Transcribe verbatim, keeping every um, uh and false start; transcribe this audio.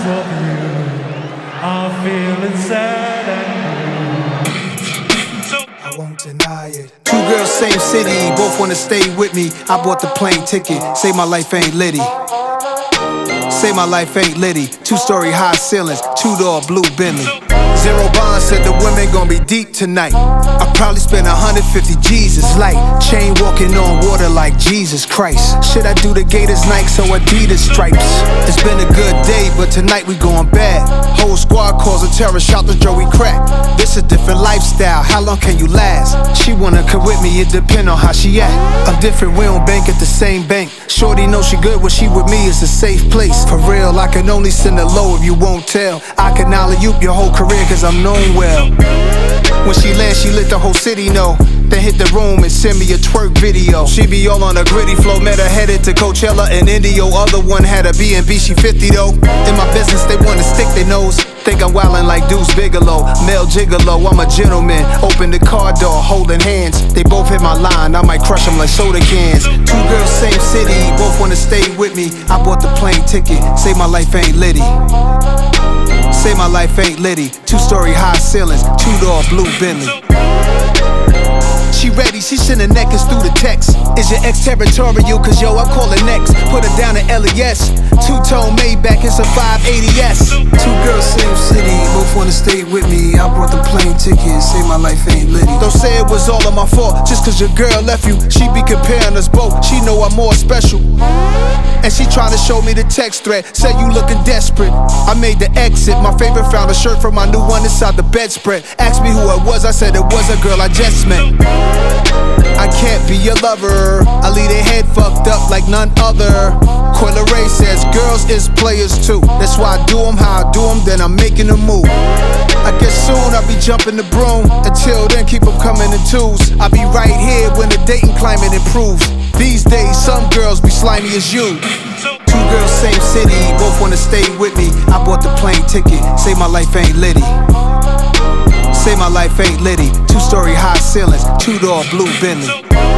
of you. I'm feeling sad and blue. I won't deny it. Two girls, same city, both wanna stay with me. I bought the plane ticket, say my life ain't litty. Say my life ain't litty. Two-story high ceilings, two-door blue Bentley. Zero Bond said the women gon' be deep tonight. I probably spent one hundred fifty Jesus light. Chain walking on water like Jesus Christ. Should I do the Gators Nikes or Adidas stripes? It's been a good day, but tonight we going bad. Whole squad calls a terror, shout to Joey Crack. This a different lifestyle, how long can you last? She wanna come with me, it depend on how she act. I'm different, we don't bank at the same bank. Shorty know she good, when she with me is a safe place. For real, I can only send her low if you won't tell. I can alley-oop your whole career cause I'm known well. When she lands, she let the whole city know. Then hit the room and send me a twerk video. She be all on a gritty flow, met her headed to Coachella and Indio. Other one had a B and B, she fifty though. In my business, they wanna stick their nose. Think I'm wildin' like Deuce Bigelow, Mel Gigolo, I'm a gentleman. Open the car door, holding hands. They both hit my line, I might crush them like soda cans. Two girls, same city, both wanna stay with me. I bought the plane ticket, say my life ain't litty. Say my life ain't litty. Two-story high ceilings, two-door blue Bentley. She ready, she sending necklace through the text. Is your ex territorial? Cause yo, I'm calling next. Put her down to L E S. Two-tone Maybach, it's a five eighty S. Two girls, same city, both wanna stay with me. I brought the plane ticket, say my life ain't litty. Don't say it was all of my fault, just cause your girl left you. She be comparing us both, she know I'm more special. And she tryna show me the text thread, say you looking desperate. I made the exit, my favorite found a shirt from my new one inside the bedspread. Asked me who it was, I said it was a girl I just met. I can't be your lover, I leave their head fucked up like none other. Coyle Ray says girls is players too. That's why I do them how I do them, then I'm making a move. I guess soon I'll be jumping the broom. Until then, keep them coming in twos. I'll be right here when the dating climate improves. These days, some girls be slimy as you. Two girls, same city, both wanna stay with me. I bought the plane ticket, say my life ain't litty. Say my life ain't litty. Two-story high ceilings, two-door blue Bentley.